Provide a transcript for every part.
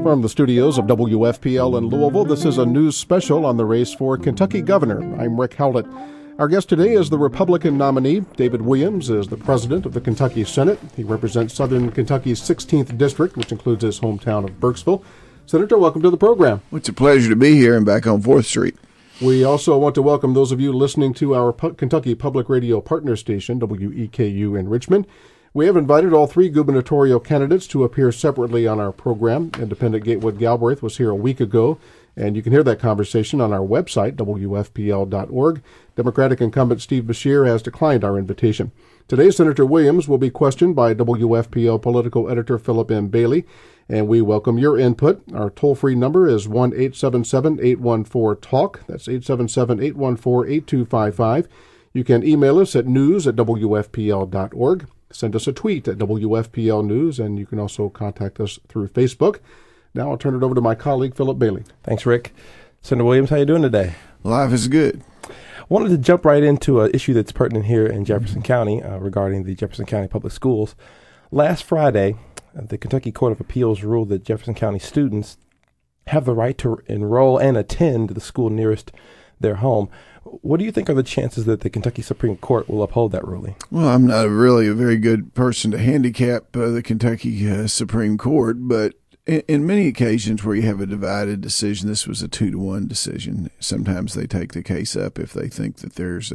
From the studios of WFPL in Louisville, this is a news special on the race for Kentucky governor. I'm Rick Howlett. Our guest today is the Republican nominee. David Williams is the president of the Kentucky Senate. He represents Southern Kentucky's 16th district, which includes his hometown of Burkesville. Senator, welcome to the program. Well, it's a pleasure to be here and back on 4th Street. We also want to welcome those of you listening to our Kentucky Public Radio partner station, WEKU in Richmond. We have invited all three gubernatorial candidates to appear separately on our program. Independent Gatewood Galbraith was here a week ago, and you can hear that conversation on our website, WFPL.org. Democratic incumbent Steve Beshear has declined our invitation. Today, Senator Williams will be questioned by WFPL political editor Philip M. Bailey, and we welcome your input. Our toll-free number is 1-877-814-TALK. That's 877-814-8255. You can email us at news@WFPL.org. Send us a tweet at WFPL News, and you can also contact us through Facebook. Now I'll turn it over to my colleague, Philip Bailey. Thanks, Rick. Senator Williams, how you doing today? Life is good. Wanted to jump right into an issue that's pertinent here in Jefferson County regarding the Jefferson County Public Schools. Last Friday, the Kentucky Court of Appeals ruled that Jefferson County students have the right to enroll and attend the school nearest their home. What do you think are the chances that the Kentucky Supreme Court will uphold that ruling? Well, I'm not really a very good person to handicap the Kentucky Supreme Court, but in many occasions where you have a divided decision, this was a 2-1 decision. Sometimes they take the case up if they think that there's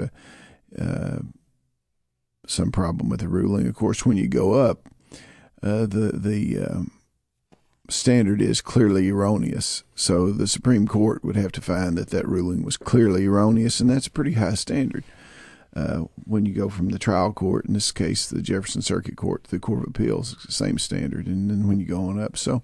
some problem with the ruling. Of course, when you go up, the standard is clearly erroneous. So the Supreme Court would have to find that that ruling was clearly erroneous, and that's a pretty high standard. When you go from the trial court, in this case the Jefferson Circuit Court, to the Court of Appeals, it's the same standard, and then when you go on up. So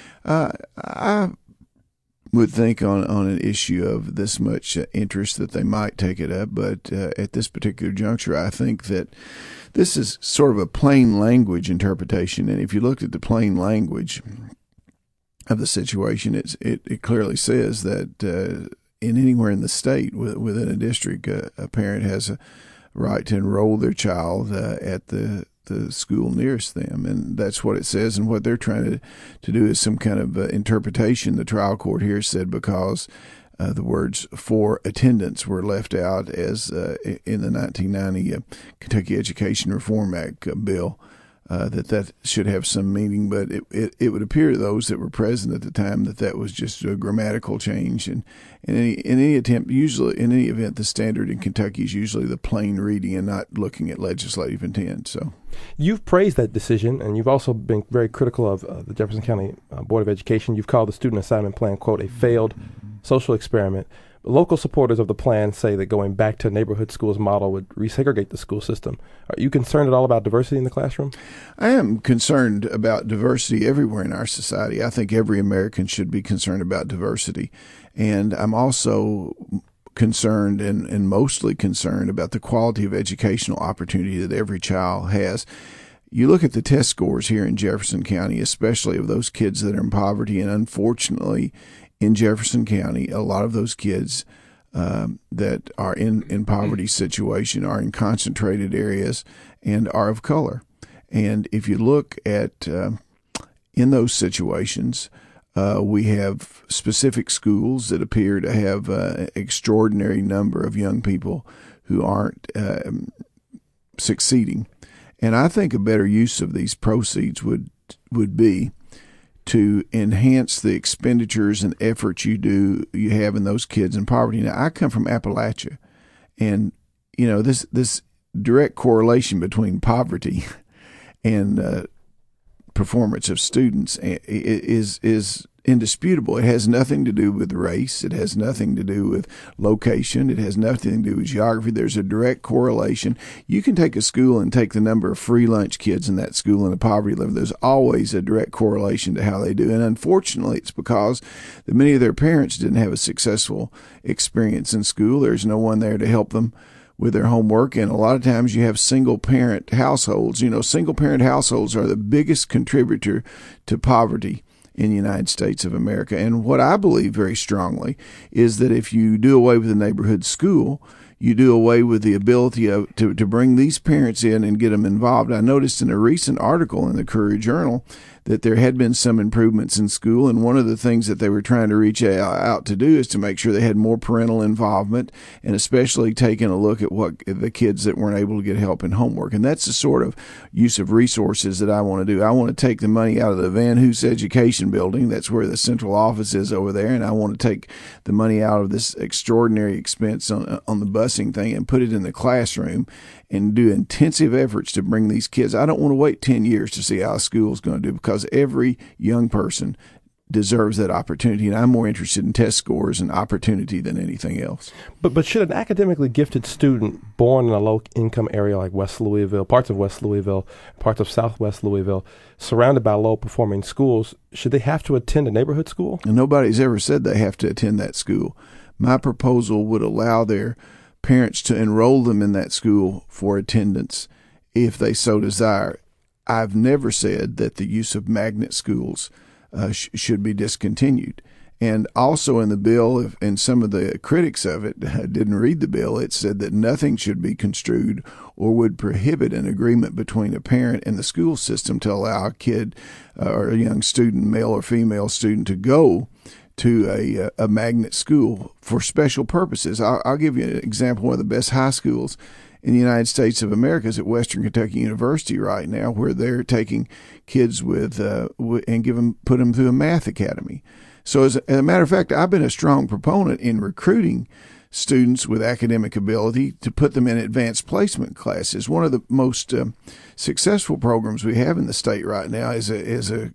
I would think on an issue of this much interest that they might take it up, but at this particular juncture, I think that this is sort of a plain language interpretation, and if you looked at the plain language of the situation, it clearly says that in anywhere in the state within a district, a parent has a right to enroll their child at the school nearest them, and that's what it says. And what they're trying to do is some kind of interpretation. The trial court here said because the words "for attendance" were left out as in the 1990 Kentucky Education Reform Act bill. That should have some meaning, but it would appear to those that were present at the time that was just a grammatical change. And in any attempt, usually in any event, the standard in Kentucky is usually the plain reading and not looking at legislative intent. So, you've praised that decision, and you've also been very critical of the Jefferson County Board of Education. You've called the student assignment plan, quote, a failed social experiment. Local supporters of the plan say that going back to neighborhood schools model would resegregate the school system. Are you concerned at all about diversity in the classroom? I am concerned about diversity everywhere in our society. I think every American should be concerned about diversity. And I'm also concerned and mostly concerned about the quality of educational opportunity that every child has. You look at the test scores here in Jefferson County, especially of those kids that are in poverty, and unfortunately, in Jefferson County, a lot of those kids that are in poverty situation are in concentrated areas and are of color. And if you look at in those situations, we have specific schools that appear to have an extraordinary number of young people who aren't succeeding. And I think a better use of these proceeds would be to enhance the expenditures and efforts you have in those kids in poverty. Now, I come from Appalachia, and this direct correlation between poverty and performance of students is indisputable. It has nothing to do with race. It has nothing to do with location. It has nothing to do with geography. There's a direct correlation. You can take a school and take the number of free lunch kids in that school in a poverty level. There's always a direct correlation to how they do. And unfortunately, it's because many of their parents didn't have a successful experience in school. There's no one there to help them with their homework. And a lot of times you have single-parent households. Single-parent households are the biggest contributor to poverty in the United States of America. And what I believe very strongly is that if you do away with the neighborhood school, you do away with the ability to bring these parents in and get them involved. I noticed in a recent article in the Courier-Journal that there had been some improvements in school, and one of the things that they were trying to reach out to do is to make sure they had more parental involvement, and especially taking a look at what the kids that weren't able to get help in homework. And that's the sort of use of resources that I want to do. I want to take the money out of the Van Hoos Education Building. That's where the central office is over there, and I want to take the money out of this extraordinary expense on the busing thing and put it in the classroom and do intensive efforts to bring these kids. I don't want to wait 10 years to see how a school is going to do, because every young person deserves that opportunity, and I'm more interested in test scores and opportunity than anything else. But should an academically gifted student born in a low-income area like West Louisville, parts of West Louisville, parts of Southwest Louisville, surrounded by low-performing schools, should they have to attend a neighborhood school? And nobody's ever said they have to attend that school. My proposal would allow their parents to enroll them in that school for attendance if they so desire. I've never said that the use of magnet schools should be discontinued. And also in the bill, and some of the critics of it didn't read the bill, it said that nothing should be construed or would prohibit an agreement between a parent and the school system to allow a kid or a young student, male or female student, to go to a magnet school for special purposes. I'll give you an example. One of the best high schools in the United States of America is at Western Kentucky University right now, where they're taking kids with and put them through a math academy. So as a matter of fact, I've been a strong proponent in recruiting students with academic ability to put them in advanced placement classes. One of the most successful programs we have in the state right now is a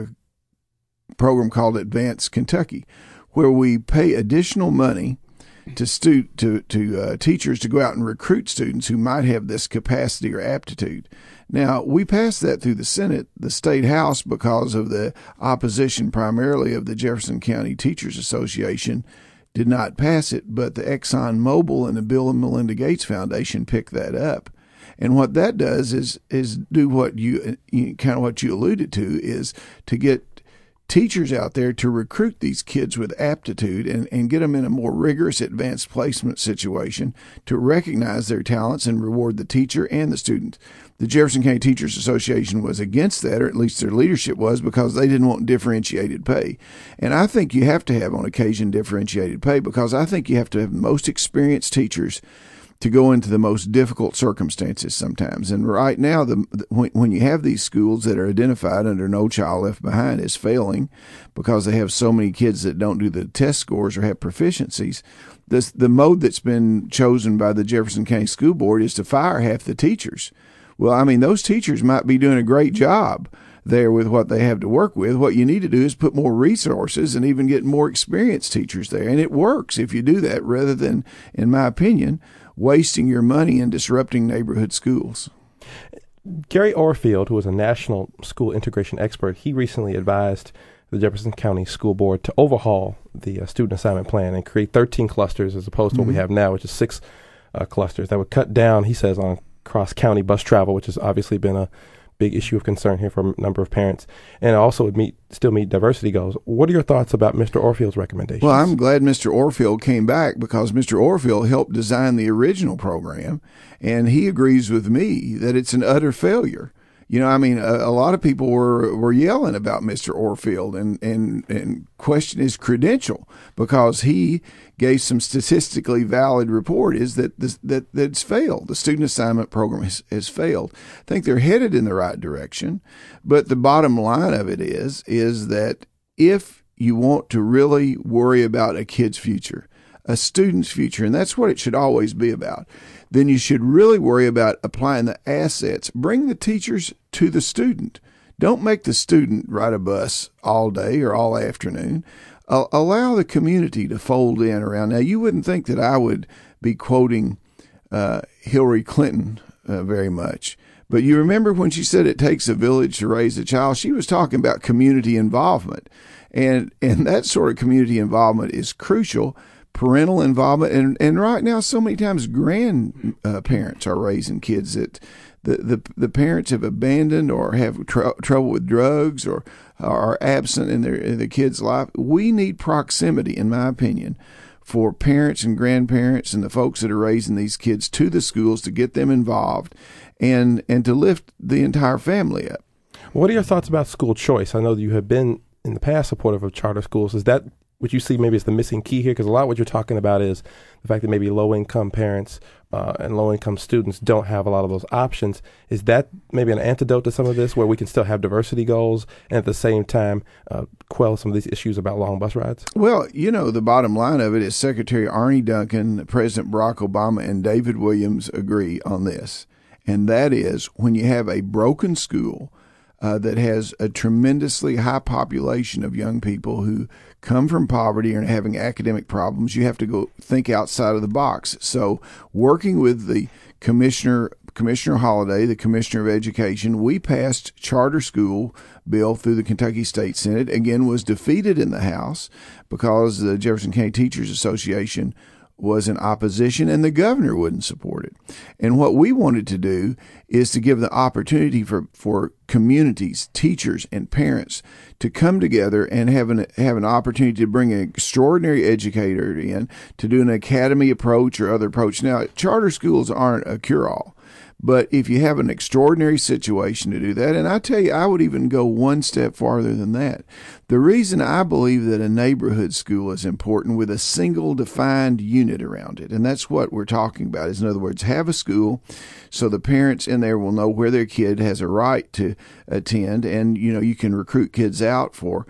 program called Advanced Kentucky, where we pay additional money to teachers to go out and recruit students who might have this capacity or aptitude. Now, we passed that through the Senate, the State House, because of the opposition primarily of the Jefferson County Teachers Association did not pass it, but the Exxon Mobil and the Bill and Melinda Gates Foundation picked that up. And what that does is do what you kind of what you alluded to, is to get teachers out there to recruit these kids with aptitude and get them in a more rigorous advanced placement situation to recognize their talents and reward the teacher and the student. The Jefferson County Teachers Association was against that, or at least their leadership was, because they didn't want differentiated pay. And I think you have to have on occasion differentiated pay, because I think you have to have the most experienced teachers to go into the most difficult circumstances sometimes. And right now, when you have these schools that are identified under No Child Left Behind as failing because they have so many kids that don't do the test scores or have proficiencies, the mode that's been chosen by the Jefferson County School Board is to fire half the teachers. Well, I mean, those teachers might be doing a great job there with what they have to work with. What you need to do is put more resources and even get more experienced teachers there. And it works if you do that, rather than, in my opinion, wasting your money and disrupting neighborhood schools. Gary Orfield, who is a national school integration expert, he recently advised the Jefferson County School Board to overhaul the student assignment plan and create 13 clusters as opposed to what we have now, which is 6 clusters. That would cut down, he says, on cross-county bus travel, which has obviously been a big issue of concern here for a number of parents, and also would still meet diversity goals. What are your thoughts about Mr. Orfield's recommendations? Well, I'm glad Mr. Orfield came back, because Mr. Orfield helped design the original program, and he agrees with me that it's an utter failure. You know, I mean, a lot of people were yelling about Mr. Orfield and question his credential, because he gave some statistically valid report is that it's failed. The student assignment program has failed. I think they're headed in the right direction, but the bottom line of it is that if you want to really worry about a kid's future, a student's future, and that's what it should always be about, then you should really worry about applying the assets. Bring the teachers to the student. Don't make the student ride a bus all day or all afternoon. Allow the community to fold in around. Now, you wouldn't think that I would be quoting Hillary Clinton very much, but you remember when she said it takes a village to raise a child, she was talking about community involvement. And that sort of community involvement is crucial. Parental involvement, and right now, so many times grandparents are raising kids that the parents have abandoned or have trouble with drugs or are absent in the kid's life. We need proximity, in my opinion, for parents and grandparents and the folks that are raising these kids to the schools to get them involved and to lift the entire family up. What are your thoughts about school choice? I know that you have been in the past supportive of charter schools. Is that what you see maybe as the missing key here? Because a lot of what you're talking about is the fact that maybe low-income parents and low-income students don't have a lot of those options. Is that maybe an antidote to some of this, where we can still have diversity goals and at the same time quell some of these issues about long bus rides? Well, the bottom line of it is Secretary Arne Duncan, President Barack Obama, and David Williams agree on this. And that is, when you have a broken school that has a tremendously high population of young people who come from poverty and are having academic problems, you have to go think outside of the box. So working with the Commissioner Holliday, the Commissioner of Education, we passed charter school bill through the Kentucky State Senate. Again, was defeated in the House because the Jefferson County Teachers Association was in opposition and the governor wouldn't support it. And what we wanted to do is to give the opportunity for communities, teachers, and parents to come together and have an opportunity to bring an extraordinary educator in to do an academy approach or other approach. Now, charter schools aren't a cure-all. But if you have an extraordinary situation to do that, and I tell you, I would even go one step farther than that. The reason I believe that a neighborhood school is important with a single defined unit around it, and that's what we're talking about, is in other words, have a school so the parents in there will know where their kid has a right to attend, and you can recruit kids out for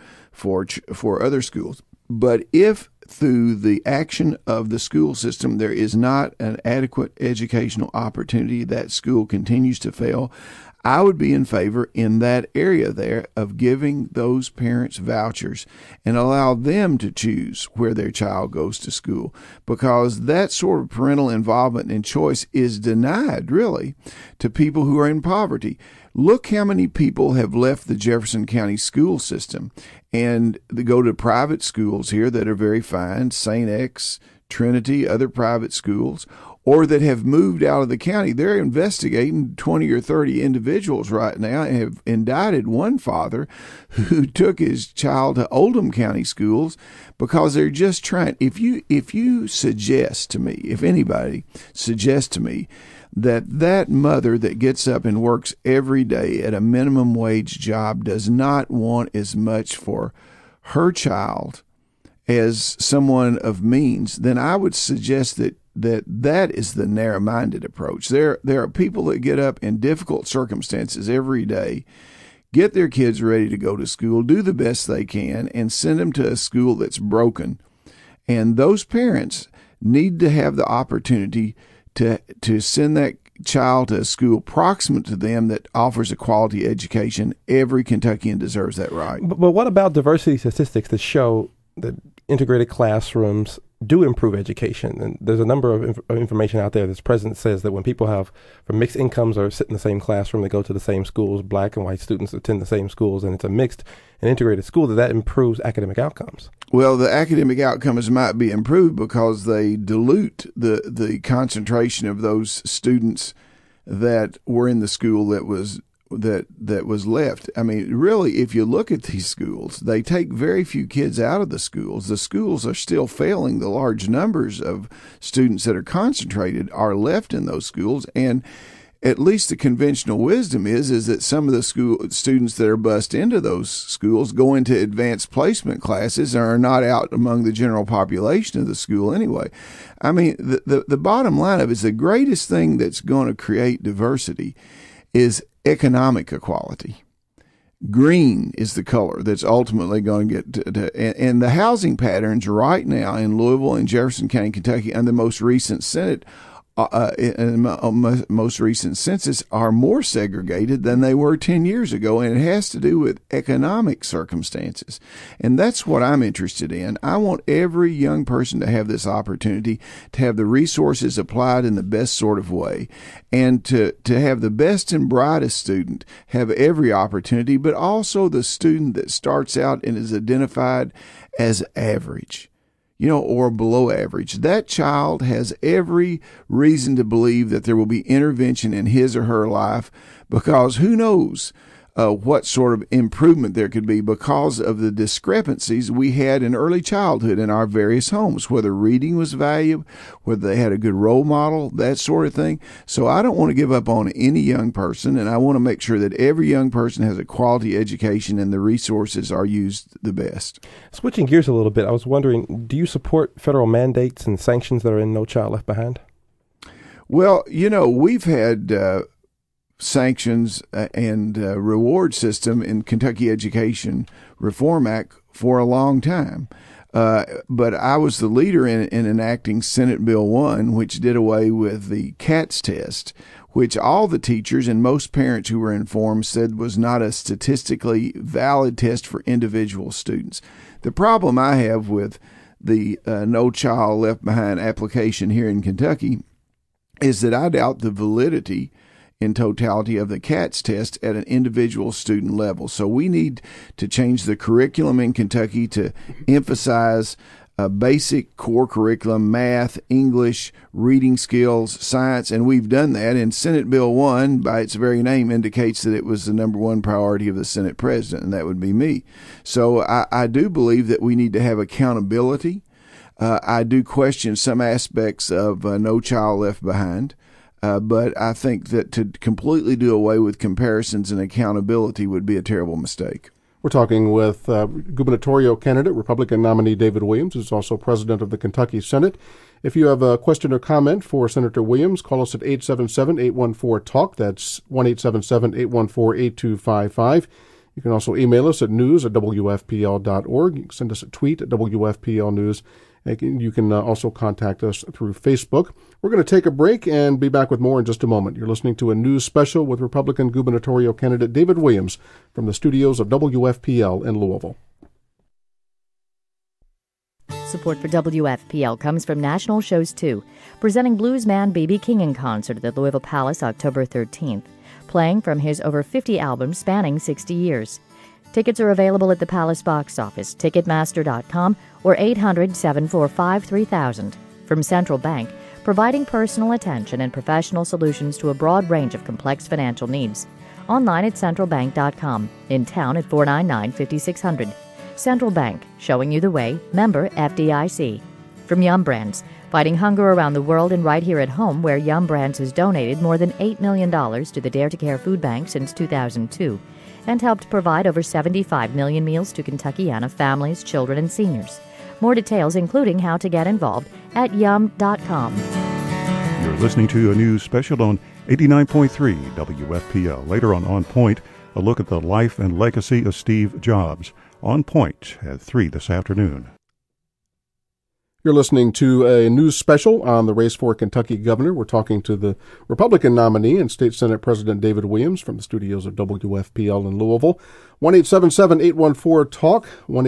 other schools. But if through the action of the school system there is not an adequate educational opportunity, that school continues to fail, I would be in favor in that area there of giving those parents vouchers and allow them to choose where their child goes to school, because that sort of parental involvement and choice is denied really to people who are in poverty. Look how many people have left the Jefferson County school system and they go to private schools here that are very fine, St. X, Trinity, other private schools, or that have moved out of the county. They're investigating 20 or 30 individuals right now and have indicted one father who took his child to Oldham County schools because they're just trying. If you suggest to me, if anybody suggests to me that mother that gets up and works every day at a minimum wage job does not want as much for her child as someone of means, then I would suggest that is the narrow-minded approach. There are people that get up in difficult circumstances every day, get their kids ready to go to school, do the best they can, and send them to a school that's broken. And those parents need to have the opportunity to send that child to a school proximate to them that offers a quality education. Every Kentuckian deserves that right. But what about diversity statistics that show that integrated classrooms do improve education? And there's a number of information out there. This president says that when people from mixed incomes or sit in the same classroom, they go to the same schools, black and white students attend the same schools, and it's a mixed and integrated school, that improves academic outcomes. Well, the academic outcomes might be improved because they dilute the concentration of those students that were in the school that was left. I mean, really, if you look at these schools, they take very few kids out of the schools. The schools are still failing. The large numbers of students that are concentrated are left in those schools. And at least the conventional wisdom is that some of the students that are bused into those schools go into advanced placement classes and are not out among the general population of the school anyway. I mean, the bottom line of it is the greatest thing that's going to create diversity is economic equality. Green is the color that's ultimately going to get and the housing patterns right now in Louisville and Jefferson County, Kentucky, and the most recent most recent census are more segregated than they were 10 years ago, and it has to do with economic circumstances. And that's what I'm interested in. I want every young person to have this opportunity to have the resources applied in the best sort of way, and to have the best and brightest student have every opportunity, but also the student that starts out and is identified as average, or below average. That child has every reason to believe that there will be intervention in his or her life, because who knows what sort of improvement there could be because of the discrepancies we had in early childhood in our various homes, whether reading was valued, whether they had a good role model, that sort of thing. So I don't want to give up on any young person, and I want to make sure that every young person has a quality education and the resources are used the best. Switching gears a little bit, I was wondering, do you support federal mandates and sanctions that are in No Child Left Behind? Well, we've had sanctions and reward system in Kentucky Education Reform Act for a long time. But I was the leader in enacting Senate Bill 1, which did away with the CATS test, which all the teachers and most parents who were informed said was not a statistically valid test for individual students. The problem I have with the No Child Left Behind application here in Kentucky is that I doubt the validity in totality of the CATS test at an individual student level. So we need to change the curriculum in Kentucky to emphasize basic core curriculum, math, English, reading skills, science, and we've done that. And Senate Bill 1, by its very name, indicates that it was the number one priority of the Senate president, and that would be me. So I do believe that we need to have accountability. I do question some aspects of No Child Left Behind. But I think that to completely do away with comparisons and accountability would be a terrible mistake. We're talking with gubernatorial candidate, Republican nominee David Williams, who's also president of the Kentucky Senate. If you have a question or comment for Senator Williams, call us at 877-814-TALK. That's 1-877-814-8255. You can also email us at news@wfpl.org. You can send us a tweet at WFPL News. You can also contact us through Facebook. We're going to take a break and be back with more in just a moment. You're listening to a news special with Republican gubernatorial candidate David Williams from the studios of WFPL in Louisville. Support for WFPL comes from National Shows 2, presenting bluesman B.B. King in concert at the Louisville Palace October 13th, playing from his over 50 albums spanning 60 years. Tickets are available at the Palace box office, Ticketmaster.com, or 800-745-3000. From Central Bank, providing personal attention and professional solutions to a broad range of complex financial needs. Online at centralbank.com. In town at 499-5600. Central Bank, showing you the way. Member FDIC. From Yum Brands, fighting hunger around the world and right here at home, where Yum Brands has donated more than $8 million to the Dare to Care Food Bank since 2002. And helped provide over 75 million meals to Kentuckiana families, children, and seniors. More details, including how to get involved, at yum.com. You're listening to a news special on 89.3 WFPL. Later on Point, a look at the life and legacy of Steve Jobs. On Point at 3 this afternoon. You're listening to a news special on the race for Kentucky governor. We're talking to the Republican nominee and State Senate President David Williams from the studios of WFPL in Louisville. 1-877-814-TALK,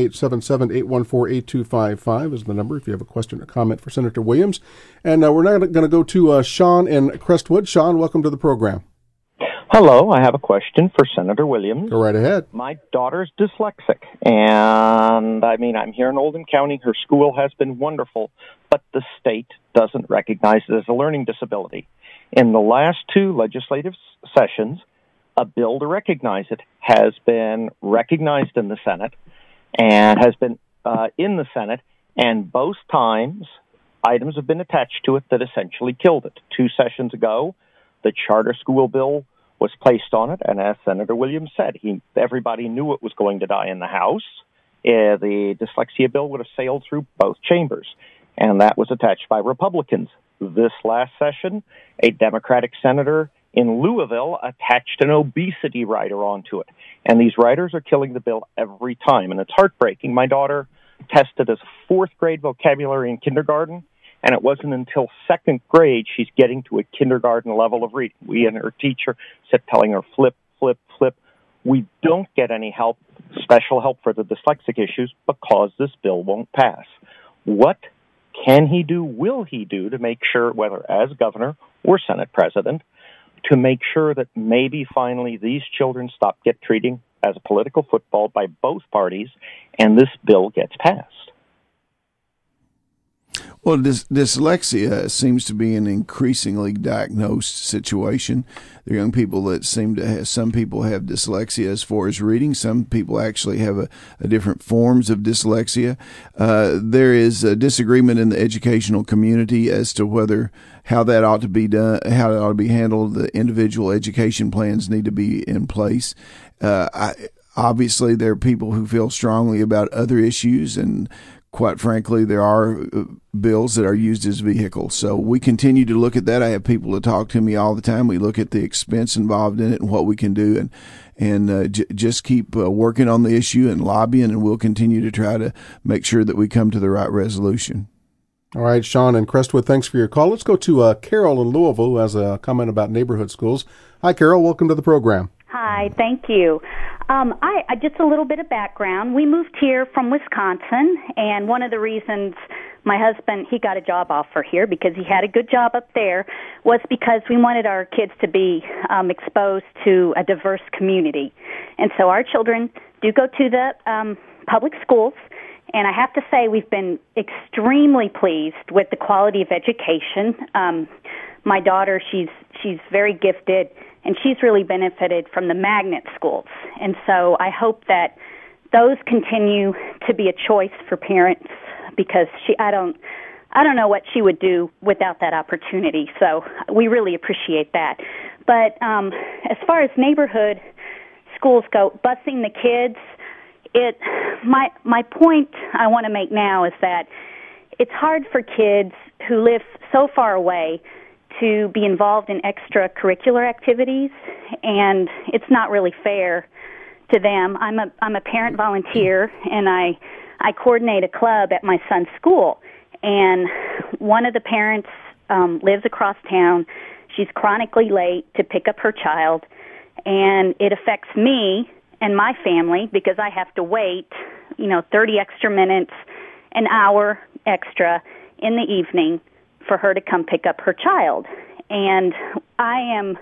1-877-814-8255 is the number if you have a question or comment for Senator Williams. And we're now going to go to Sean in Crestwood. Sean, welcome to the program. Hello, I have a question for Senator Williams. Go right ahead. My daughter's dyslexic, and I'm here in Oldham County. Her school has been wonderful, but the state doesn't recognize it as a learning disability. In the last two legislative sessions, a bill to recognize it has been recognized in the Senate and has been in the Senate, and both times items have been attached to it that essentially killed it. 2 sessions ago, the charter school bill was placed on it, and as Senator Williams said, everybody knew it was going to die in the House. The dyslexia bill would have sailed through both chambers, and that was attached by Republicans. This last session, a Democratic senator in Louisville attached an obesity rider onto it, and these riders are killing the bill every time, and it's heartbreaking. My daughter tested as 4th grade vocabulary in kindergarten, and it wasn't until 2nd grade she's getting to a kindergarten level of reading. We and her teacher kept telling her, flip, flip, flip. We don't get any help, special help for the dyslexic issues because this bill won't pass. What can he do, will he do to make sure, whether as governor or Senate president, to make sure that maybe finally these children stop treating as a political football by both parties and this bill gets passed? Well, dyslexia seems to be an increasingly diagnosed situation. There are young people that seem to have, some people have dyslexia as far as reading. Some people actually have a different forms of dyslexia. There is a disagreement in the educational community as to how that ought to be done, how it ought to be handled. The individual education plans need to be in place. Obviously, there are people who feel strongly about other issues, and quite frankly, there are bills that are used as vehicles. So we continue to look at that. I have people that talk to me all the time. We look at the expense involved in it and what we can do, and just keep working on the issue and lobbying, and we'll continue to try to make sure that we come to the right resolution. All right, Sean and Crestwood, thanks for your call. Let's go to Carol in Louisville, who has a comment about neighborhood schools. Hi, Carol. Welcome to the program. Hi, thank you. I just a little bit of background. We moved here from Wisconsin, and one of the reasons my husband, he got a job offer here because he had a good job up there, was because we wanted our kids to be exposed to a diverse community. And so our children do go to the public schools, and I have to say we've been extremely pleased with the quality of education. My daughter, she's very gifted, and she's really benefited from the magnet schools. And so I hope that those continue to be a choice for parents, because I don't know what she would do without that opportunity. So we really appreciate that. But as far as neighborhood schools go, busing the kids, my point I want to make now is that it's hard for kids who live so far away to be involved in extracurricular activities, and it's not really fair to them. I'm a parent volunteer, and I coordinate a club at my son's school, and one of the parents lives across town. She's chronically late to pick up her child, and it affects me and my family because I have to wait, 30 extra minutes, an hour extra in the evening for her to come pick up her child. And I am,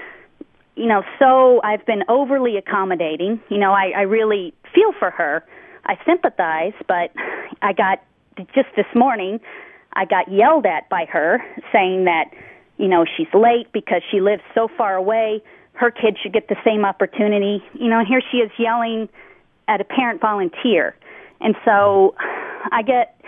so I've been overly accommodating. I really feel for her. I sympathize, but just this morning, I got yelled at by her saying that, she's late because she lives so far away. Her kid should get the same opportunity. And here she is yelling at a parent volunteer. And so I get,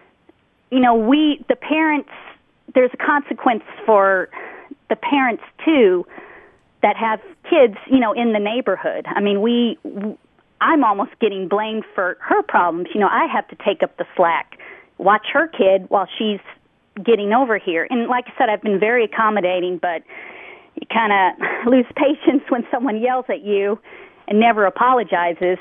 the parents, there's a consequence for the parents, too, that have kids, in the neighborhood. I mean, I'm almost getting blamed for her problems. I have to take up the slack, watch her kid while she's getting over here. And like I said, I've been very accommodating, but you kind of lose patience when someone yells at you and never apologizes.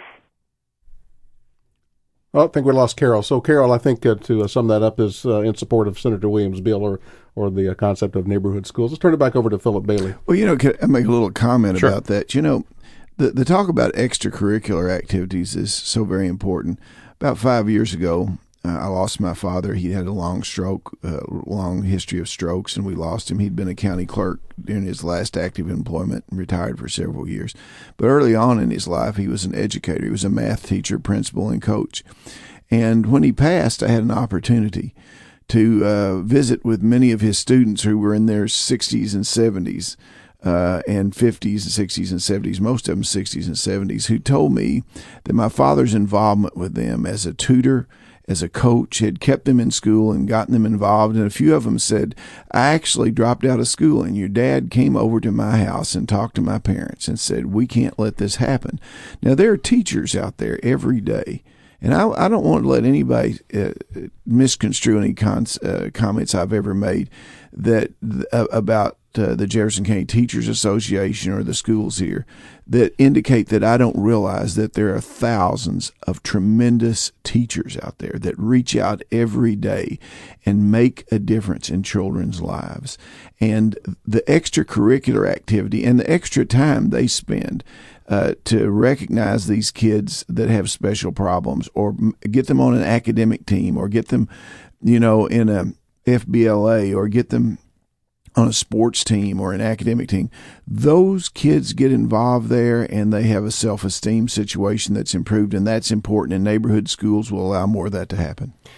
Well, I think we lost Carol. So, Carol, I think to sum that up is in support of Senator Williams' bill or the concept of neighborhood schools. Let's turn it back over to Philip Bailey. Well, can I make a little comment Sure. about that? The talk about extracurricular activities is so very important. About 5 years ago, I lost my father. He had a long history of strokes, and we lost him. He'd been a county clerk during his last active employment and retired for several years. But early on in his life, he was an educator. He was a math teacher, principal, and coach. And when he passed, I had an opportunity to visit with many of his students who were in their 60s and 70s. And 50s and 60s and 70s, most of them 60s and 70s, who told me that my father's involvement with them as a tutor, as a coach, had kept them in school and gotten them involved. And a few of them said, I actually dropped out of school, and your dad came over to my house and talked to my parents and said, we can't let this happen. Now, there are teachers out there every day, and I don't want to let anybody misconstrue any comments I've ever made about the Jefferson County Teachers Association or the schools here that indicate that I don't realize that there are thousands of tremendous teachers out there that reach out every day and make a difference in children's lives. And the extracurricular activity and the extra time they spend to recognize these kids that have special problems, or get them on an academic team, or get them, in a FBLA, or get them on a sports team or an academic team. Those kids get involved there, and they have a self-esteem situation that's improved, and that's important, and neighborhood schools will allow more of that to happen.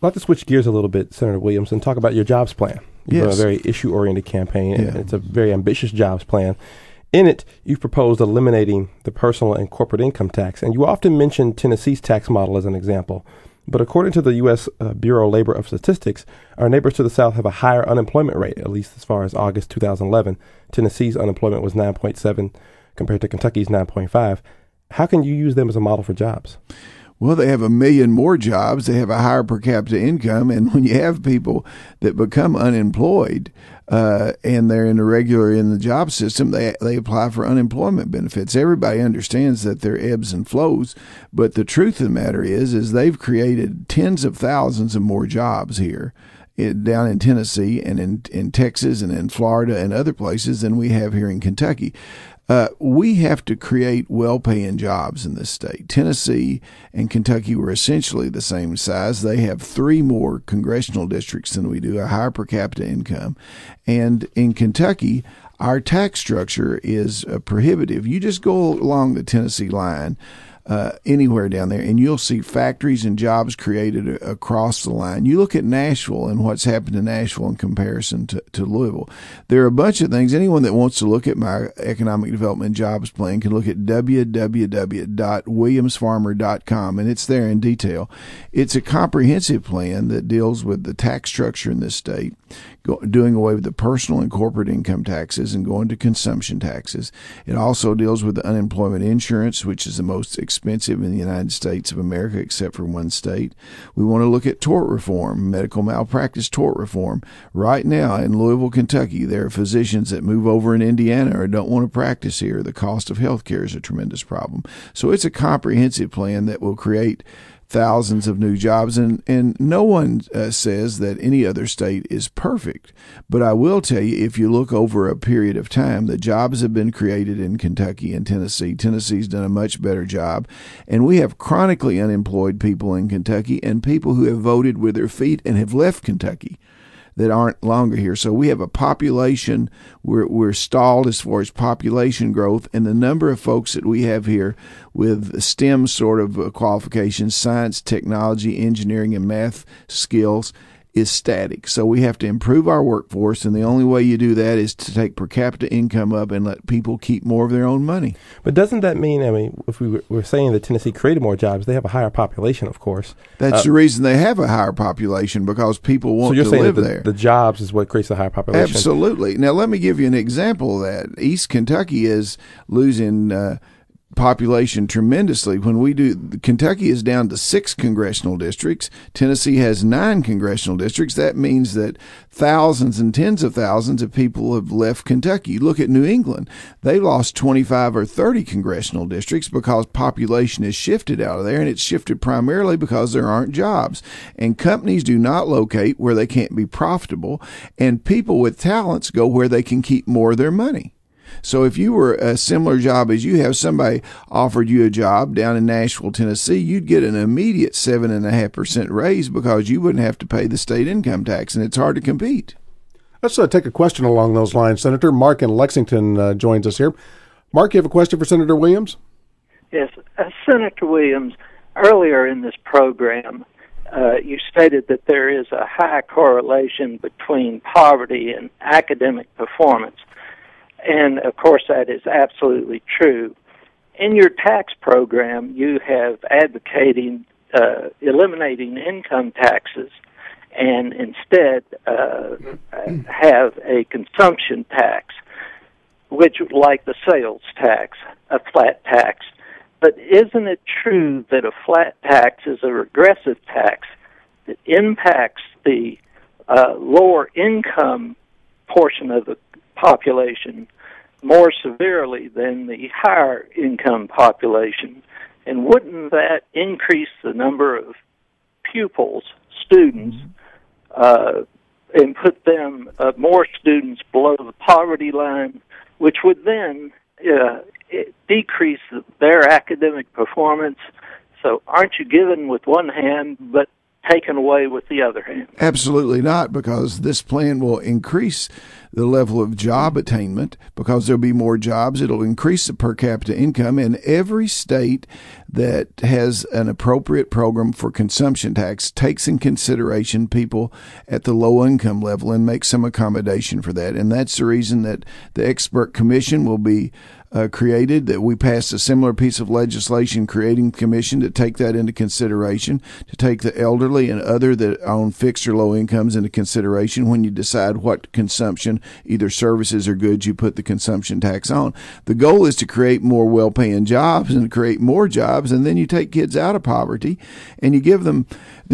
I'd like to switch gears a little bit, Senator Williams, and talk about your jobs plan. You've run a very issue-oriented campaign, and it's a very ambitious jobs plan. In it, you've proposed eliminating the personal and corporate income tax, and you often mention Tennessee's tax model as an example. But according to the U.S. Bureau of Labor of Statistics, our neighbors to the south have a higher unemployment rate, at least as far as August 2011. Tennessee's unemployment was 9.7 compared to Kentucky's 9.5. How can you use them as a model for jobs? Well, they have 1 million more jobs. They have a higher per capita income. And when you have people that become unemployed and they're in the job system, they apply for unemployment benefits. Everybody understands that there are ebbs and flows. But the truth of the matter is they've created tens of thousands of more jobs here down in Tennessee and in Texas and in Florida and other places than we have here in Kentucky. We have to create well-paying jobs in this state. Tennessee and Kentucky were essentially the same size. They have 3 more congressional districts than we do, a higher per capita income. And in Kentucky, our tax structure is prohibitive. You just go along the Tennessee line anywhere down there, and you'll see factories and jobs created across the line. You look at Nashville and what's happened to Nashville in comparison to Louisville. There are a bunch of things. Anyone that wants to look at my economic development jobs plan can look at www.williamsfarmer.com, and it's there in detail. It's a comprehensive plan that deals with the tax structure in this state, doing away with the personal and corporate income taxes and going to consumption taxes. It also deals with the unemployment insurance, which is the most expensive in the United States of America, except for one state. We want to look at tort reform, medical malpractice tort reform. Right now in Louisville, Kentucky, there are physicians that move over in Indiana or don't want to practice here. The cost of health care is a tremendous problem. So it's a comprehensive plan that will create thousands of new jobs, and no one says that any other state is perfect. But I will tell you, if you look over a period of time, the jobs have been created in Kentucky and Tennessee. Tennessee's done a much better job, and we have chronically unemployed people in Kentucky and people who have voted with their feet and have left Kentucky that aren't longer here. So we have a population, we're stalled as far as population growth, and the number of folks that we have here with STEM sort of qualifications, science, technology, engineering, and math skills is static. So we have to improve our workforce, and the only way you do that is to take per capita income up and let people keep more of their own money. But doesn't that mean, if we're saying that Tennessee created more jobs, they have a higher population, of course. That's the reason they have a higher population, because people want to live there. The jobs is what creates a higher population. Absolutely. Now, let me give you an example of that. East Kentucky is losing population tremendously. Kentucky is down to 6 congressional districts. Tennessee has 9 congressional districts. That means that thousands and tens of thousands of people have left Kentucky. Look at New England. They lost 25 or 30 congressional districts because population has shifted out of there, and it's shifted primarily because there aren't jobs. And companies do not locate where they can't be profitable, and people with talents go where they can keep more of their money. So if you were a similar job as you have, somebody offered you a job down in Nashville, Tennessee, you'd get an immediate 7.5% raise because you wouldn't have to pay the state income tax, and it's hard to compete. Let's take a question along those lines, Senator. Mark in Lexington joins us here. Mark, you have a question for Senator Williams? Yes. Senator Williams, earlier in this program, you stated that there is a high correlation between poverty and academic performance. And, of course, that is absolutely true. In your tax program, you have advocating eliminating income taxes and instead have a consumption tax, which, like the sales tax, a flat tax. But isn't it true that a flat tax is a regressive tax that impacts the lower income portion of the population more severely than the higher income population? And wouldn't that increase the number of pupils, students, and put them, more students below the poverty line, which would then decrease their academic performance? So aren't you giving with one hand but taken away with the other hand? Absolutely not, because this plan will increase the level of job attainment, because there'll be more jobs. It'll increase the per capita income. And every state that has an appropriate program for consumption tax takes in consideration people at the low income level and makes some accommodation for that. And that's the reason that the expert commission will be created, that we passed a similar piece of legislation creating a commission to take that into consideration, to take the elderly and other that own fixed or low incomes into consideration when you decide what consumption, either services or goods, you put the consumption tax on. The goal is to create more well-paying jobs and create more jobs, and then you take kids out of poverty and you give them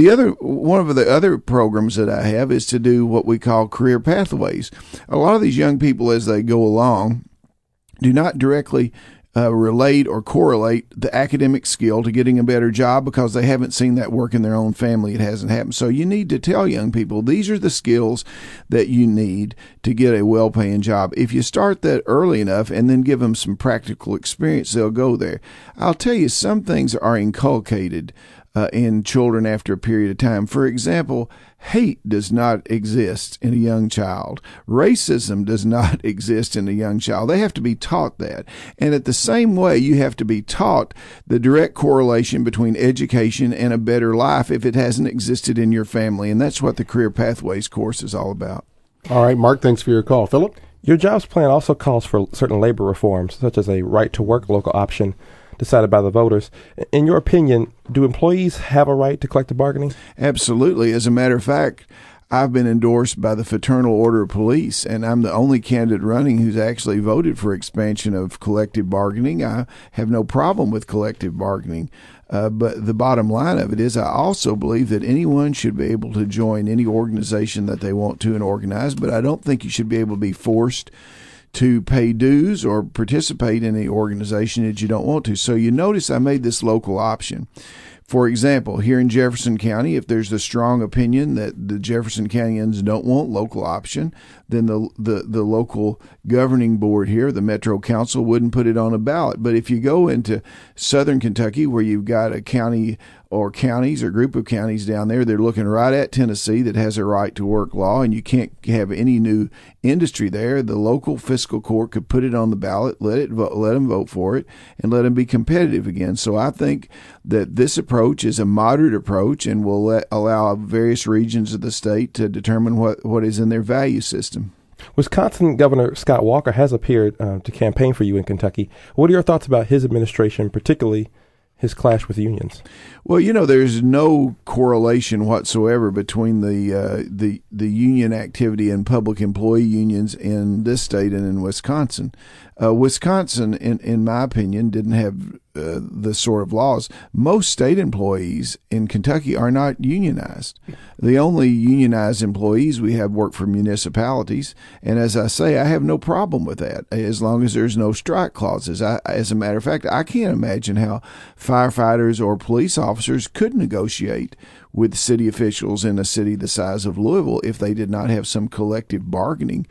one of the other programs that I have is to do what we call career pathways. A lot of these young people, as they go along, do not directly relate or correlate the academic skill to getting a better job because they haven't seen that work in their own family. It hasn't happened. So you need to tell young people, these are the skills that you need to get a well-paying job. If you start that early enough and then give them some practical experience, they'll go there. I'll tell you, some things are inculcated in children after a period of time. For example, hate does not exist in a young child. Racism does not exist in a young child. They have to be taught that. And at the same way, you have to be taught the direct correlation between education and a better life if it hasn't existed in your family. And that's what the Career Pathways course is all about. All right, Mark, thanks for your call. Philip? Your jobs plan also calls for certain labor reforms, such as a right-to-work local option decided by the voters. In your opinion, do employees have a right to collective bargaining? Absolutely. As a matter of fact, I've been endorsed by the Fraternal Order of Police, and I'm the only candidate running who's actually voted for expansion of collective bargaining. I have no problem with collective bargaining. But the bottom line of it is I also believe that anyone should be able to join any organization that they want to and organize, but I don't think you should be able to be forced to pay dues or participate in the organization that you don't want to. So you notice I made this local option. For example, here in Jefferson County, if there's a strong opinion that the Jefferson Countyans don't want local option, then the local governing board here, the Metro Council, wouldn't put it on a ballot. But if you go into southern Kentucky, where you've got a county or counties or group of counties down there, they're looking right at Tennessee that has a right to work law, and you can't have any new industry there. The local fiscal court could put it on the ballot, let them vote for it, and let them be competitive again. So I think that this approach is a moderate approach and will allow various regions of the state to determine what is in their value system. Wisconsin Governor Scott Walker has appeared to campaign for you in Kentucky. What are your thoughts about his administration, particularly his clash with unions? Well, there's no correlation whatsoever between the union activity and public employee unions in this state and in Wisconsin. Wisconsin, in my opinion, didn't have the sort of laws. Most state employees in Kentucky are not unionized. The only unionized employees we have work for municipalities, and as I say, I have no problem with that as long as there's no strike clauses. As a matter of fact, I can't imagine how firefighters or police officers could negotiate with city officials in a city the size of Louisville if they did not have some collective bargaining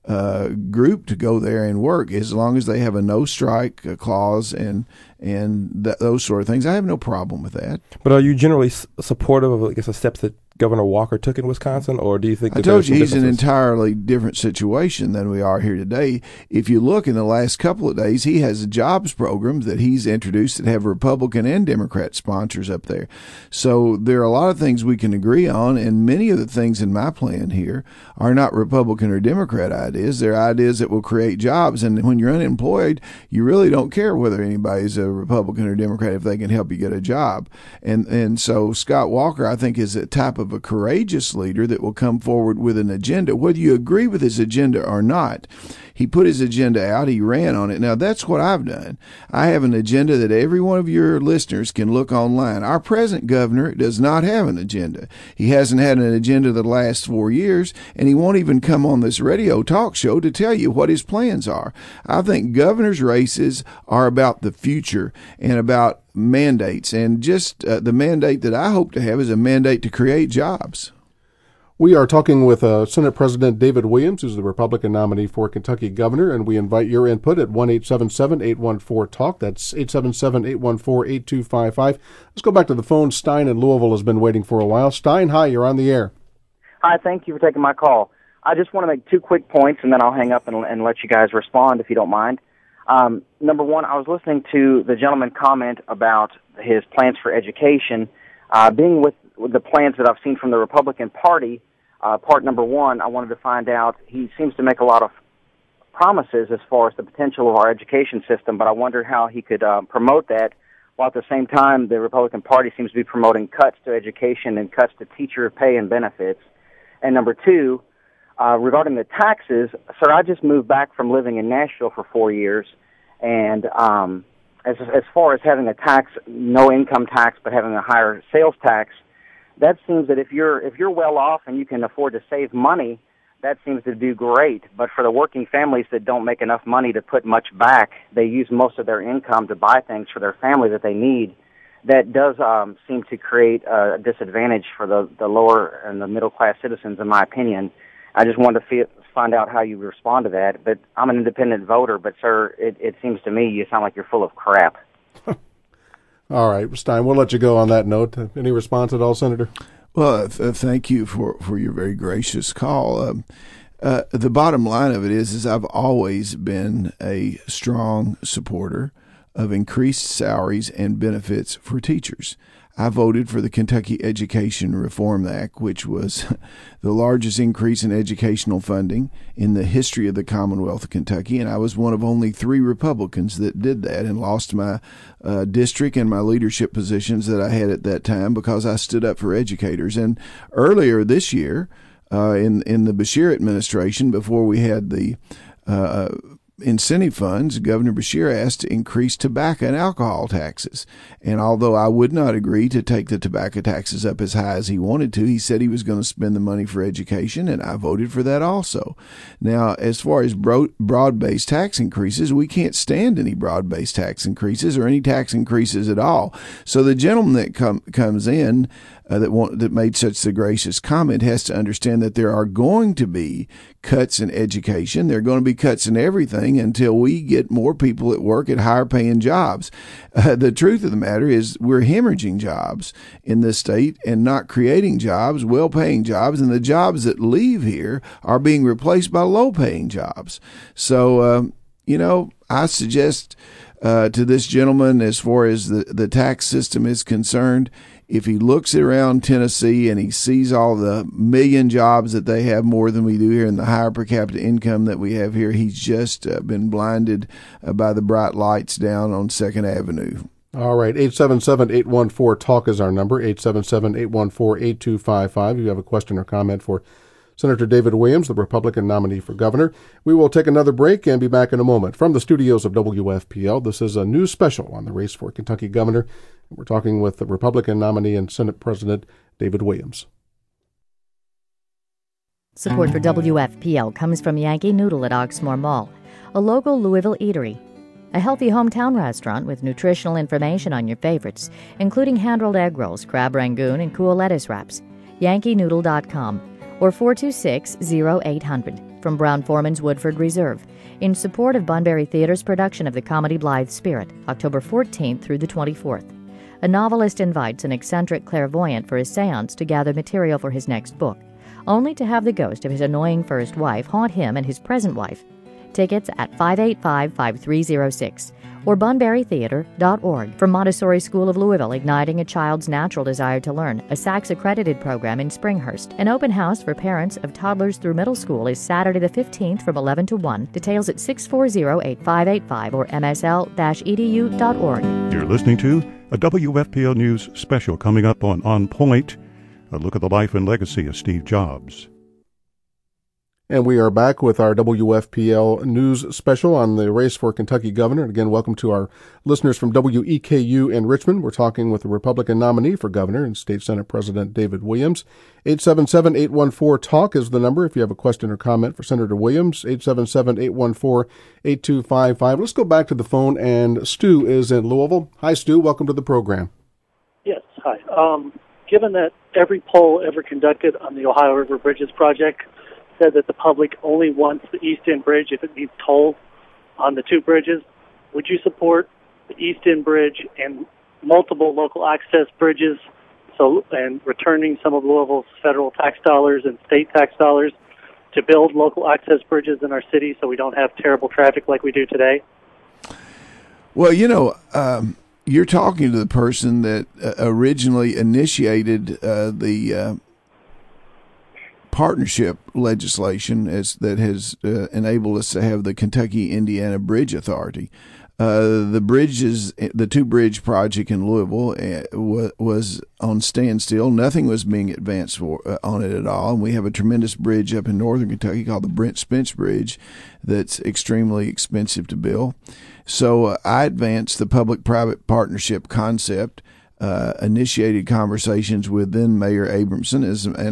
group to go there and work, as long as they have a no strike clause and those sort of things. I have no problem with that. But are you generally supportive of, the steps that Governor Walker took in Wisconsin, or do you think that I told you he's an entirely different situation than we are here today? If you look in the last couple of days, he has jobs programs that he's introduced that have Republican and Democrat sponsors up there. So there are a lot of things we can agree on, and many of the things in my plan here are not Republican or Democrat ideas. They're ideas that will create jobs, and when you're unemployed, you really don't care whether anybody's a Republican or Democrat if they can help you get a job. And so Scott Walker, I think, is a type of a courageous leader that will come forward with an agenda. Whether you agree with his agenda or not, he put his agenda out, he ran on it. Now, that's what I've done. I have an agenda that every one of your listeners can look online. Our present governor does not have an agenda. He hasn't had an agenda the last 4 years, and he won't even come on this radio talk show to tell you what his plans are. I think governors' races are about the future and about mandates, and just the mandate that I hope to have is a mandate to create jobs. We are talking with Senate President David Williams, who's the Republican nominee for Kentucky governor, and we invite your input at 1-877-814-TALK. That's 877-814-8255. Let's go back to the phone. Stein in Louisville has been waiting for a while. Stein, hi, you're on the air. Hi, thank you for taking my call. I just want to make 2 quick points, and then I'll hang up and let you guys respond if you don't mind. Number one, I was listening to the gentleman comment about his plans for education. Being with the plans that I've seen from the Republican Party, part number one, I wanted to find out, he seems to make a lot of promises as far as the potential of our education system, but I wonder how he could promote that, while at the same time the Republican Party seems to be promoting cuts to education and cuts to teacher pay and benefits. And number two, regarding the taxes, sir, I just moved back from living in Nashville for 4 years, and as far as having a tax, no income tax, but having a higher sales tax, that seems that if you're well off and you can afford to save money, that seems to do great. But for the working families that don't make enough money to put much back, they use most of their income to buy things for their family that they need. That does seem to create a disadvantage for the lower and the middle class citizens, in my opinion. I just wanted to find out how you respond to that. But I'm an independent voter, but sir, it seems to me you sound like you're full of crap. All right, Stein, we'll let you go on that note. Any response at all, Senator? Well, thank you for your very gracious call. The bottom line of it is I've always been a strong supporter of increased salaries and benefits for teachers. I voted for the Kentucky Education Reform Act, which was the largest increase in educational funding in the history of the Commonwealth of Kentucky, and I was one of only 3 Republicans that did that and lost my district and my leadership positions that I had at that time because I stood up for educators. And earlier this year, in the Beshear administration, before we had the incentive funds, Governor Beshear asked to increase tobacco and alcohol taxes. And although I would not agree to take the tobacco taxes up as high as he wanted to, he said he was going to spend the money for education, and I voted for that also. Now, as far as broad-based tax increases, we can't stand any broad-based tax increases or any tax increases at all. So the gentleman that comes in that made such a gracious comment has to understand that there are going to be cuts in education. There are going to be cuts in everything until we get more people at work at higher paying jobs. The truth of the matter is we're hemorrhaging jobs in this state and not creating jobs, well-paying jobs, and the jobs that leave here are being replaced by low-paying jobs. So, I suggest to this gentleman, as far as the tax system is concerned, if he looks around Tennessee and he sees all the million jobs that they have more than we do here and the higher per capita income that we have here, he's just been blinded by the bright lights down on 2nd Avenue. All right, 877-814-TALK is our number, 877-814-8255. If you have a question or comment for Senator David Williams, the Republican nominee for governor. We will take another break and be back in a moment. From the studios of WFPL, this is a news special on the race for Kentucky governor. We're talking with the Republican nominee and Senate President David Williams. Support for WFPL comes from Yankee Noodle at Oxmoor Mall, a local Louisville eatery. A healthy hometown restaurant with nutritional information on your favorites, including hand-rolled egg rolls, crab rangoon, and cool lettuce wraps. YankeeNoodle.com or 426-0800 from Brown-Forman's Woodford Reserve, in support of Bunbury Theater's production of the comedy Blithe Spirit, October 14th through the 24th. A novelist invites an eccentric clairvoyant for a seance to gather material for his next book, only to have the ghost of his annoying first wife haunt him and his present wife. Tickets at 585-5306 or bunburytheater.org. From Montessori School of Louisville, igniting a child's natural desire to learn, a SACS-accredited program in Springhurst. An open house for parents of toddlers through middle school is Saturday the 15th from 11 to 1. Details at 640-8585 or msl-edu.org. You're listening to a WFPL News special coming up on Point, a look at the life and legacy of Steve Jobs. And we are back with our WFPL News special on the race for Kentucky governor. Again, welcome to our listeners from WEKU in Richmond. We're talking with the Republican nominee for governor and State Senate President David Williams. 877-814-TALK is the number if you have a question or comment for Senator Williams. 877-814-8255. Let's go back to the phone, and Stu is in Louisville. Hi, Stu. Welcome to the program. Yes, hi. Given that every poll ever conducted on the Ohio River Bridges project said that the public only wants the East End Bridge if it needs toll on the 2 bridges, would you support the East End Bridge and multiple local access bridges, and returning some of Louisville's federal tax dollars and state tax dollars to build local access bridges in our city so we don't have terrible traffic like we do today? Well, you're talking to the person that originally initiated the partnership legislation that has enabled us to have the Kentucky-Indiana Bridge Authority. The two-bridge project in Louisville was on standstill. Nothing was being advanced on it at all. And we have a tremendous bridge up in northern Kentucky called the Brent Spence Bridge that's extremely expensive to build. So I advanced the public-private partnership concept, initiated conversations with then Mayor Abramson.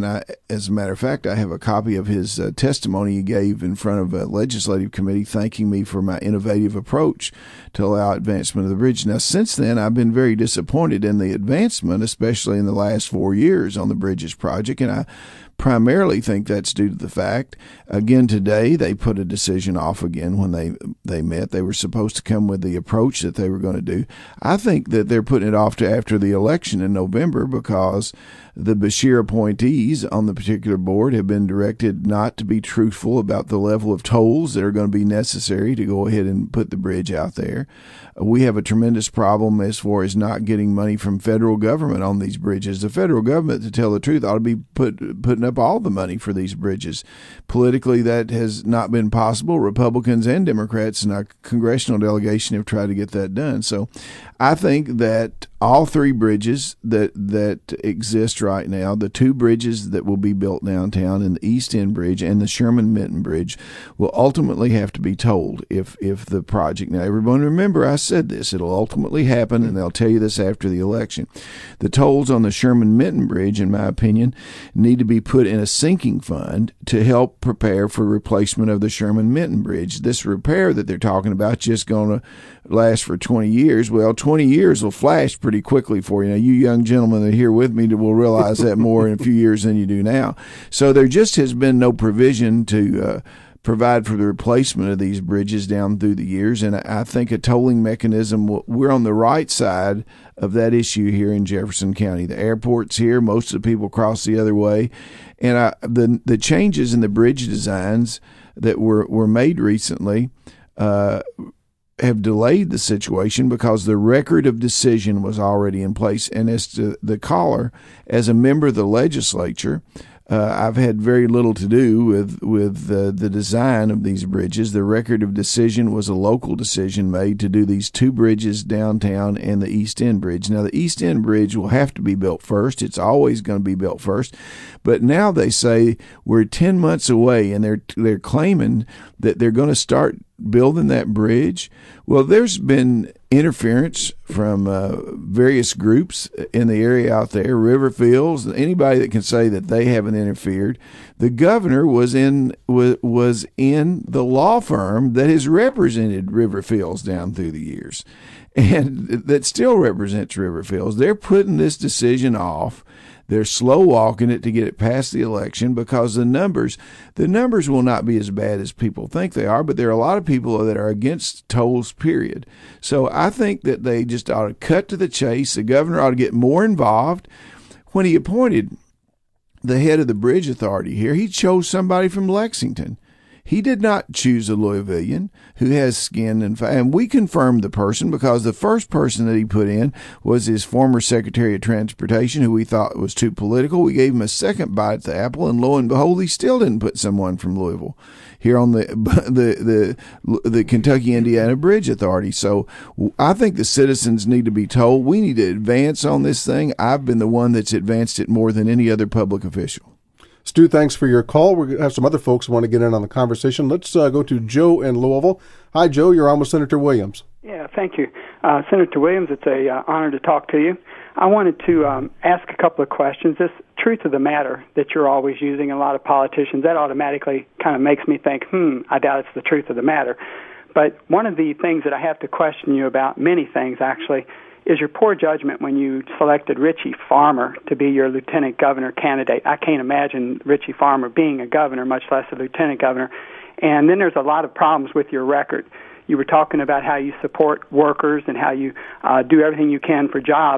As a matter of fact, I have a copy of his testimony he gave in front of a legislative committee thanking me for my innovative approach to allow advancement of the bridge. Now, since then, I've been very disappointed in the advancement, especially in the last 4 years on the Bridges project, and I primarily think that's due to the fact, again, today they put a decision off again when they met. They were supposed to come with the approach that they were going to do. I think that they're putting it off to after the election in November because the Beshear appointees on the particular board have been directed not to be truthful about the level of tolls that are going to be necessary to go ahead and put the bridge out there. We have a tremendous problem as far as not getting money from federal government on these bridges. The federal government, to tell the truth, ought to be putting up all the money for these bridges. Politically, that has not been possible. Republicans and Democrats in our congressional delegation have tried to get that done. So I think that all three bridges that exist right now, the two bridges that will be built downtown and the East End Bridge and the Sherman-Minton Bridge, will ultimately have to be tolled if the project. Now, everyone remember I said this. It'll ultimately happen, and they'll tell you this after the election. The tolls on the Sherman-Minton Bridge, in my opinion, need to be put in a sinking fund to help prepare for replacement of the Sherman-Minton Bridge. This repair that they're talking about just going to last for 20 years. Well, 20 years will flash pretty quickly for you. Now, you young gentlemen that are here with me will realize that more in a few years than you do now. So there just has been no provision to provide for the replacement of these bridges down through the years. And I think a tolling mechanism, we're on the right side of that issue here in Jefferson County. The airport's here. Most of the people cross the other way. And the changes in the bridge designs that were made recently have delayed the situation because the record of decision was already in place. And as to the caller, as a member of the legislature, I've had very little to do with the design of these bridges. The record of decision was a local decision made to do these two bridges downtown and the East End Bridge. Now, the East End Bridge will have to be built first. It's always going to be built first. But now they say we're 10 months away, and they're claiming that they're going to start building that bridge. Well, there's been interference from various groups in the area out there, Riverfields, anybody that can say that they haven't interfered. The governor was in the law firm that has represented Riverfields down through the years, and that still represents Riverfields. They're putting this decision off. They're slow walking it to get it past the election because the numbers will not be as bad as people think they are, but there are a lot of people that are against tolls, period. So I think that they just ought to cut to the chase. The governor ought to get more involved. When he appointed the head of the Bridge Authority here, he chose somebody from Lexington. He did not choose a Louisvillian who has skin and we confirmed the person because the first person that he put in was his former Secretary of Transportation, who we thought was too political. We gave him a second bite at the apple, and lo and behold, he still didn't put someone from Louisville here on the Kentucky-Indiana Bridge Authority. So I think the citizens need to be told we need to advance on this thing. I've been the one that's advanced it more than any other public official. Stu, thanks for your call. We're going to have some other folks who want to get in on the conversation. Let's go to Joe in Louisville. Hi, Joe. You're on with Senator Williams. Yeah, thank you. Senator Williams, it's an honor to talk to you. I wanted to ask a couple of questions. This truth of the matter that you're always using in a lot of politicians, that automatically kind of makes me think, I doubt it's the truth of the matter. But one of the things that I have to question you about, many things actually, is your poor judgment when you selected Richie Farmer to be your lieutenant governor candidate. I can't imagine Richie Farmer being a governor, much less a lieutenant governor. And then there's a lot of problems with your record. You were talking about how you support workers and how you do everything you can for jobs.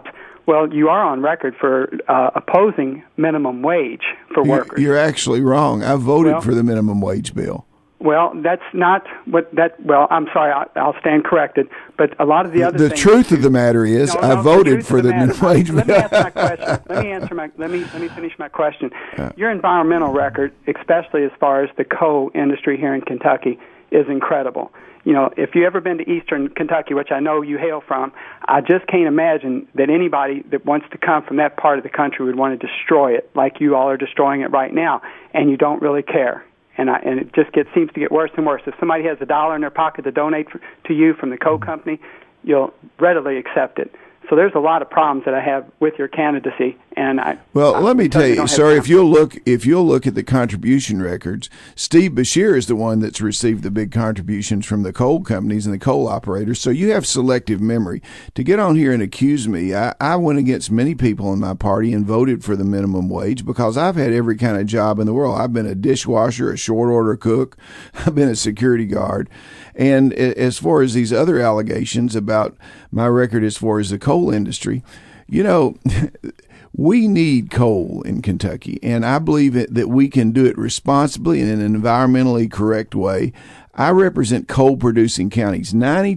Well, you are on record for opposing minimum wage for workers. You're actually wrong. I voted for the minimum wage bill. Well, that's not what that. Well, I'm sorry. I'll stand corrected. But a lot of the other things. The truth of the matter is, I voted for the minimum wage bill. Let me answer my question. Let me finish my question. Your environmental record, especially as far as the coal industry here in Kentucky, is incredible. If you've ever been to eastern Kentucky, which I know you hail from, I just can't imagine that anybody that wants to come from that part of the country would want to destroy it like you all are destroying it right now, and you don't really care. And it just seems to get worse and worse. If somebody has $1 in their pocket to donate to you from the coal company, you'll readily accept it. So there's a lot of problems that I have with your candidacy, and let me tell you, sir. If you'll look at the contribution records, Steve Beshear is the one that's received the big contributions from the coal companies and the coal operators. So you have selective memory. To get on here and accuse me, I went against many people in my party and voted for the minimum wage because I've had every kind of job in the world. I've been a dishwasher, a short order cook, I've been a security guard. And as far as these other allegations about my record as far as the coal industry, we need coal in Kentucky, and I believe that we can do it responsibly and in an environmentally correct way. I represent coal-producing counties.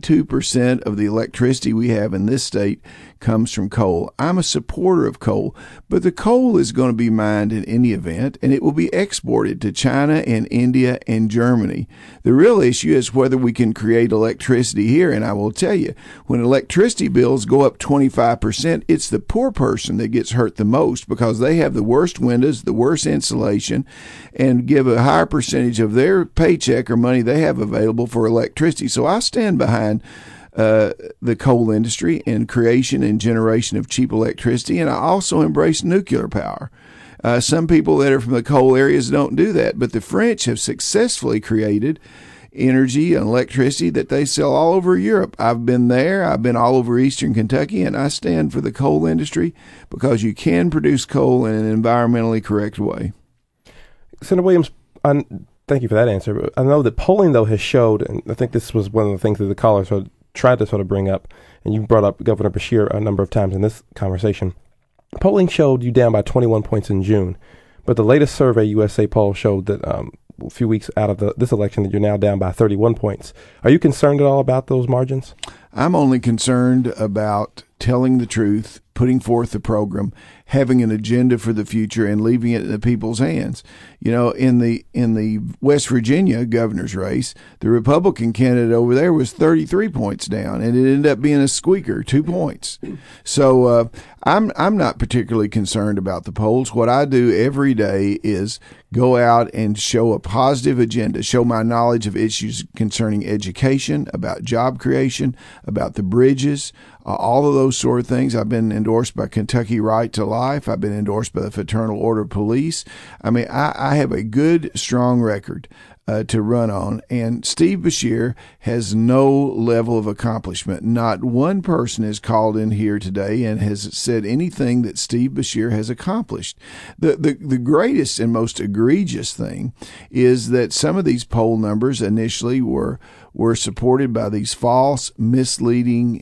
92% of the electricity we have in this state comes from coal. I'm a supporter of coal, but the coal is going to be mined in any event, and it will be exported to China and India and Germany. The real issue is whether we can create electricity here, and I will tell you, when electricity bills go up 25%, it's the poor person that gets hurt the most because they have the worst windows, the worst insulation, and give a higher percentage of their paycheck or money they have available for electricity. So I stand behind the coal industry and creation and generation of cheap electricity, and I also embrace nuclear power. Some people that are from the coal areas don't do that, but the French have successfully created energy and electricity that they sell all over Europe. I've been there. I've been all over eastern Kentucky, and I stand for the coal industry because you can produce coal in an environmentally correct way. Senator Williams, thank you for that answer. I know that polling, though, has showed, and I think this was one of the things that the caller tried to bring up, and you brought up Governor Beshear a number of times in this conversation. Polling showed you down by 21 points in June, but the latest Survey USA poll showed that a few weeks out of this election that you're now down by 31 points. Are you concerned at all about those margins? I'm only concerned about telling the truth, putting forth the program, having an agenda for the future, and leaving it in the people's hands. In the West Virginia governor's race, the Republican candidate over there was 33 points down, and it ended up being a squeaker, 2 points. So I'm not particularly concerned about the polls. What I do every day is go out and show a positive agenda, show my knowledge of issues concerning education, about job creation, about the bridges, all of those sort of things. I've been endorsed by Kentucky Right to Life. I've been endorsed by the Fraternal Order of Police. I mean, I have a good, strong record to run on. And Steve Beshear has no level of accomplishment. Not one person has called in here today and has said anything that Steve Beshear has accomplished. The greatest and most egregious thing is that some of these poll numbers initially were supported by these false, misleading,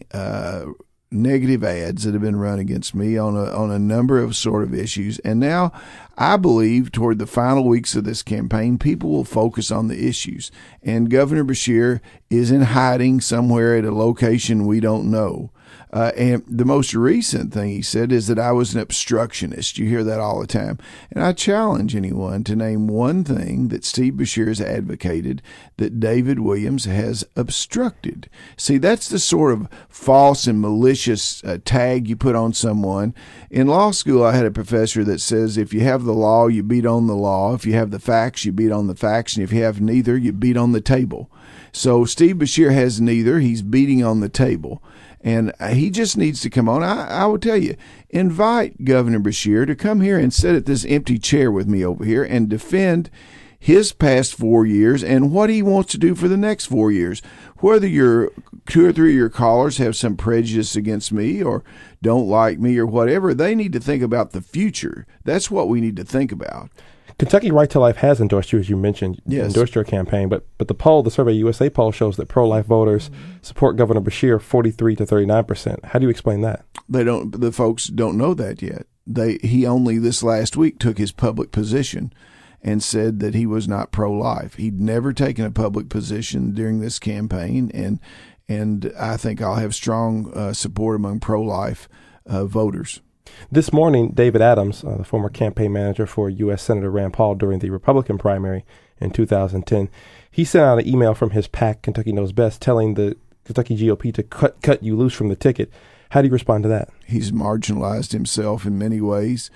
negative ads that have been run against me on a number of sort of issues. And now I believe toward the final weeks of this campaign, people will focus on the issues. And Governor Beshear is in hiding somewhere at a location we don't know. And the most recent thing he said is that I was an obstructionist. You hear that all the time. And I challenge anyone to name one thing that Steve Beshear has advocated that David Williams has obstructed. See, that's the sort of false and malicious tag you put on someone. In law school, I had a professor that says if you have the law, you beat on the law. If you have the facts, you beat on the facts. And if you have neither, you beat on the table. So Steve Beshear has neither. He's beating on the table. And he just needs to come on. I will tell you, invite Governor Beshear to come here and sit at this empty chair with me over here and defend his past 4 years and what he wants to do for the next 4 years. Whether your 2 or 3 of your callers have some prejudice against me or don't like me or whatever, they need to think about the future. That's what we need to think about. Kentucky Right to Life has endorsed you, as you mentioned, endorsed your campaign, but the Survey USA poll shows that pro-life voters support Governor Beshear 43 to 39%. How do you explain that? The folks don't know that yet. He only this last week took his public position and said that he was not pro-life. He'd never taken a public position during this campaign, and I think I'll have strong support among pro-life voters. This morning, David Adams, the former campaign manager for U.S. Senator Rand Paul during the Republican primary in 2010, he sent out an email from his PAC, Kentucky Knows Best, telling the Kentucky GOP to cut you loose from the ticket. How do you respond to that? He's marginalized himself in many ways.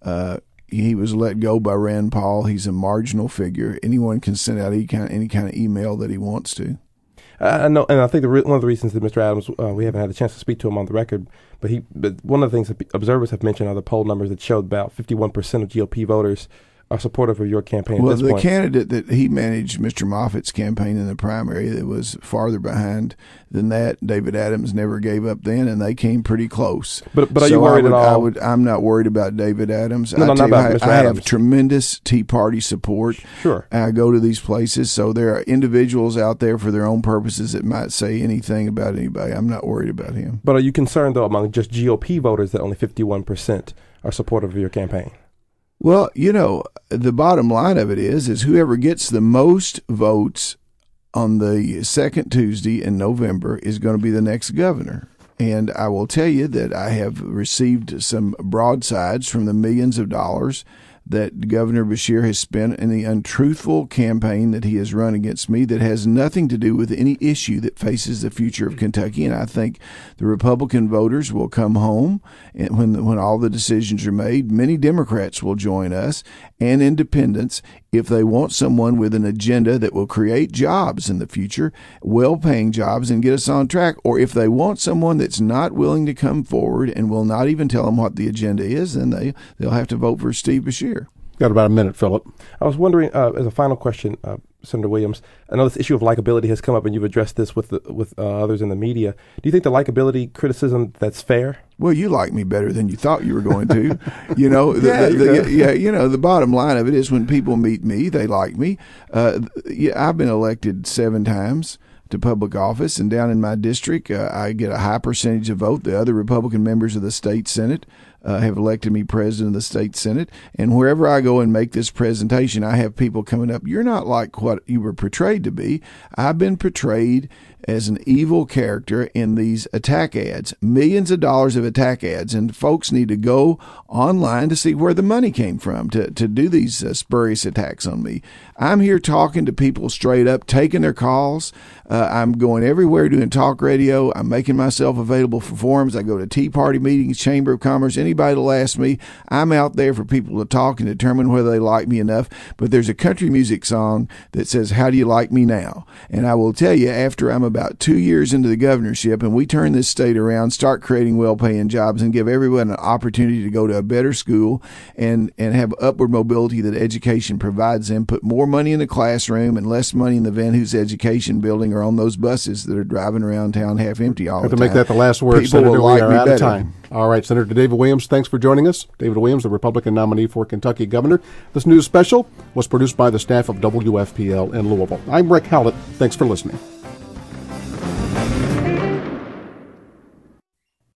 He was let go by Rand Paul. He's a marginal figure. Anyone can send out any kind of email that he wants to. I know, and I think one of the reasons that Mr. Adams, we haven't had a chance to speak to him on the record, but one of the things that observers have mentioned are the poll numbers that showed about 51% of GOP voters are supportive of your campaign at this point. Well, the candidate that he managed, Mr. Moffitt's campaign in the primary, that was farther behind than that, David Adams never gave up then, and they came pretty close. But are you worried at all? I'm not worried about David Adams. No, not about Mr. Adams. I have tremendous Tea Party support. Sure. I go to these places, so there are individuals out there for their own purposes that might say anything about anybody. I'm not worried about him. But are you concerned, though, among just GOP voters that only 51% are supportive of your campaign? Well, the bottom line of it is whoever gets the most votes on the second Tuesday in November is going to be the next governor. And I will tell you that I have received some broadsides from the millions of dollars that Governor Beshear has spent in the untruthful campaign that he has run against me that has nothing to do with any issue that faces the future of Kentucky. And I think the Republican voters will come home and when all the decisions are made. Many Democrats will join us and independents if they want someone with an agenda that will create jobs in the future, well-paying jobs, and get us on track, or if they want someone that's not willing to come forward and will not even tell them what the agenda is, then they'll have to vote for Steve Beshear. Got about a minute, Philip. I was wondering, as a final question, Senator Williams, I know this issue of likability has come up, and you've addressed this with others in the media. Do you think the likability criticism that's fair? Well, you like me better than you thought you were going to. The bottom line of it is when people meet me, they like me. I've been elected 7 times to public office, and down in my district, I get a high percentage of vote. The other Republican members of the state Senate have elected me president of the state Senate. And wherever I go and make this presentation, I have people coming up, you're not like what you were portrayed to be. I've been portrayed as an evil character in these attack ads, millions of dollars of attack ads, and folks need to go online to see where the money came from to do these spurious attacks on me. I'm here talking to people straight up, taking their calls. I'm going everywhere doing talk radio. I'm making myself available for forums. I go to Tea Party meetings, Chamber of Commerce, anybody will ask me. I'm out there for people to talk and determine whether they like me enough. But there's a country music song that says, "How do you like me now?" And I will tell you, after I'm about 2 years into the governorship and we turn this state around, start creating well-paying jobs and give everyone an opportunity to go to a better school and have upward mobility that education provides them, put more money in the classroom and less money in the Van Hoos Education Building or on those buses that are driving around town half empty all the time. To make that the last word, Senator, we are out of time. All right, Senator David Williams, thanks for joining us. David Williams, the Republican nominee for Kentucky governor. This news special was produced by the staff of WFPL in Louisville. I'm Rick Howlett. Thanks for listening.